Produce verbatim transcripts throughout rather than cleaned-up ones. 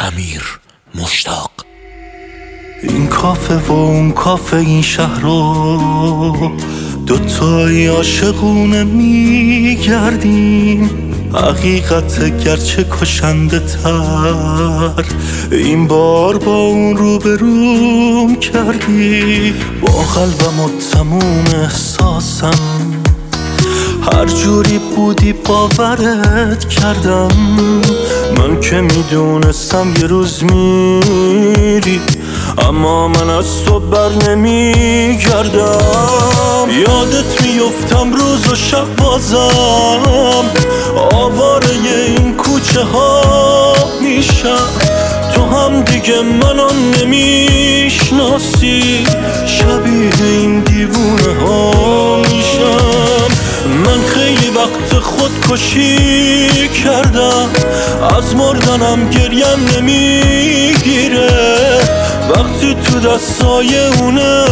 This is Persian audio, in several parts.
امیر مشتاق. این کافه و اون کافه این شهر رو دوتایی عاشقونه میگردیم. حقیقت گرچه کشنده تر این بار با اون روبروم کردی. با قلبم و تموم احساسم هر جوری بودی باورت کردم. من که میدونستم یه روز میری، اما من از تو بر نمیگردم. یادت میفتم روز و شب بازم آواره این کوچه ها میشم. تو هم دیگه منو نمیشناسی، شبیه این دیوونه ها میشم. من خیلی وقت خودکشی کردم، از مردنم گریم نمیگیره وقتی تو دستای اونه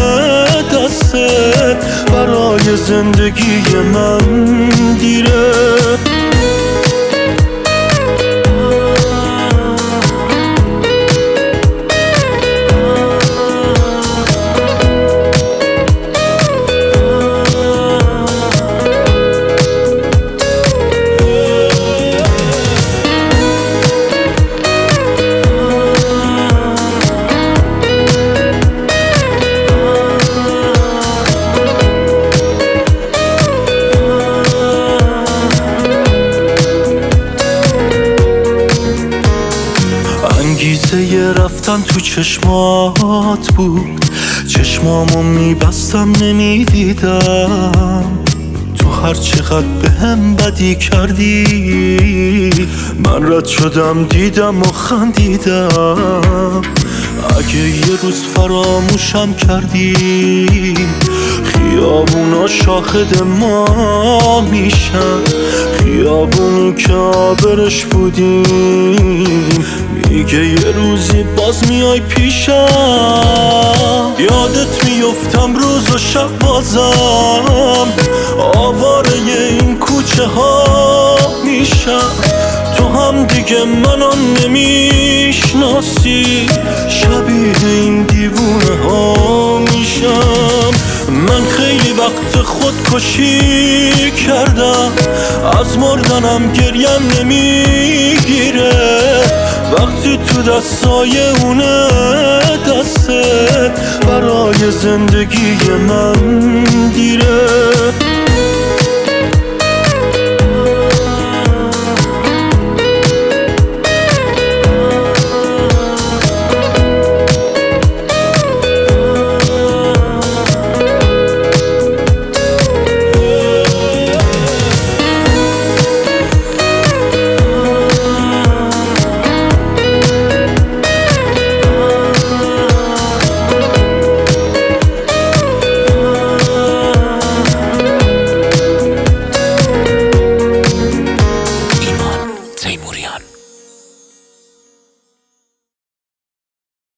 دستت برای زندگی من دیره. انگیزه ی رفتن تو چشمات بود، چشمامو میبستم نمیدیدم. تو هر چقدر به هم بدی کردی من رد شدم دیدم و خندیدم. اگه یه روز فراموشم کردی خیابونا شاهد ما میشن، خیابونی که آبرش بودیم میگه یه روزی باز میای پیشم. یادت میفتم روز و شب بازم آواره این کوچه ها میشم. تو هم دیگه منو نمیشناسی، شبیه این دیوونه ها میشم. من خیلی وقت خودکشی کردم، از مردنم گریم نمیگیره وقتی تو دستای اونه دستت برای زندگی من دیره.